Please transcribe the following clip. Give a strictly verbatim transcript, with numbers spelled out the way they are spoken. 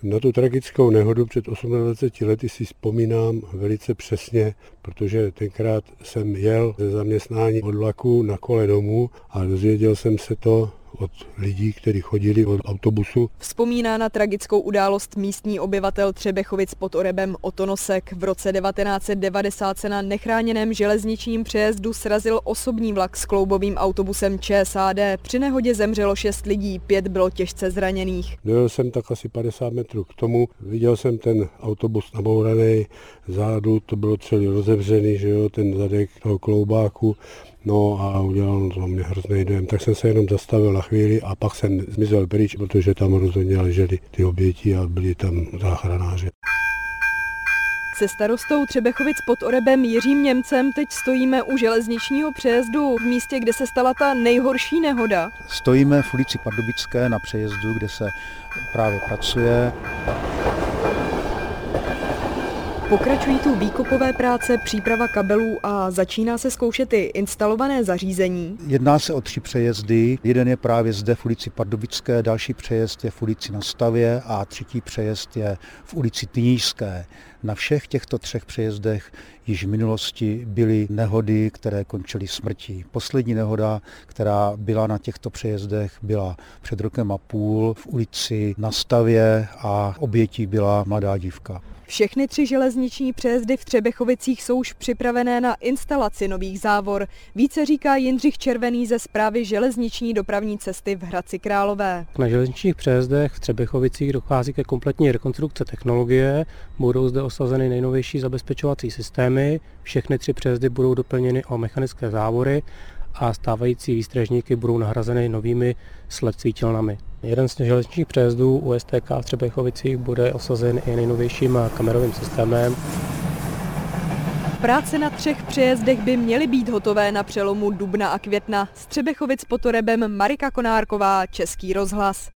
Na tu tragickou nehodu před dvaceti osmi lety si vzpomínám velice přesně, protože tenkrát jsem jel ze zaměstnání od vlaku na kole domů a dozvěděl jsem se to od lidí, kteří chodili od autobusu. Vzpomíná na tragickou událost místní obyvatel Třebechovic pod Orebem Otto Nosek. V roce devatenáct set devadesát se na nechráněném železničním přejezdu srazil osobní vlak s kloubovým autobusem ČSAD. Při nehodě zemřelo šest lidí, pět bylo těžce zraněných. Dojel jsem tak asi padesát metrů k tomu, viděl jsem ten autobus nabouraný, zádu to bylo celý rozevřený, že jo, ten zadek toho kloubáku. No a udělal to mě hrozný dojem, tak jsem se jenom zastavil na chvíli a pak jsem zmizel pryč, protože tam rozhodně leželi ty oběti a byli tam záchranáři. Se starostou Třebechovic pod Orebem Jiřím Němcem teď stojíme u železničního přejezdu v místě, kde se stala ta nejhorší nehoda. Stojíme v ulici Pardubické na přejezdu, kde se právě pracuje. Pokračují tu výkopové práce, příprava kabelů a začíná se zkoušet i instalované zařízení. Jedná se o tři přejezdy. Jeden je právě zde v ulici Pardubické, další přejezd je v ulici Na Stavě a třetí přejezd je v ulici Tynížské. Na všech těchto třech přejezdech již v minulosti byly nehody, které končily smrtí. Poslední nehoda, která byla na těchto přejezdech, byla před rokem a půl v ulici Na Stavě a obětí byla mladá dívka. Všechny tři železniční přejezdy v Třebechovicích jsou už připravené na instalaci nových závor. Více říká Jindřich Červený ze Správy železniční dopravní cesty v Hradci Králové. Na železničních přejezdech v Třebechovicích dochází ke kompletní rekonstrukce technologie, budou zde osazeny nejnovější zabezpečovací systémy, všechny tři přejezdy budou doplněny o mechanické závory a stávající výstřežníky budou nahrazeny novými S L E D svítilnami. Jeden z železničních přejezdů u S T K v Třebechovicích bude osazen i nejnovějším kamerovým systémem. Práce na třech přejezdech by měly být hotové na přelomu dubna a května. Z Třebechovic pod Orebem Marika Konárková, Český rozhlas.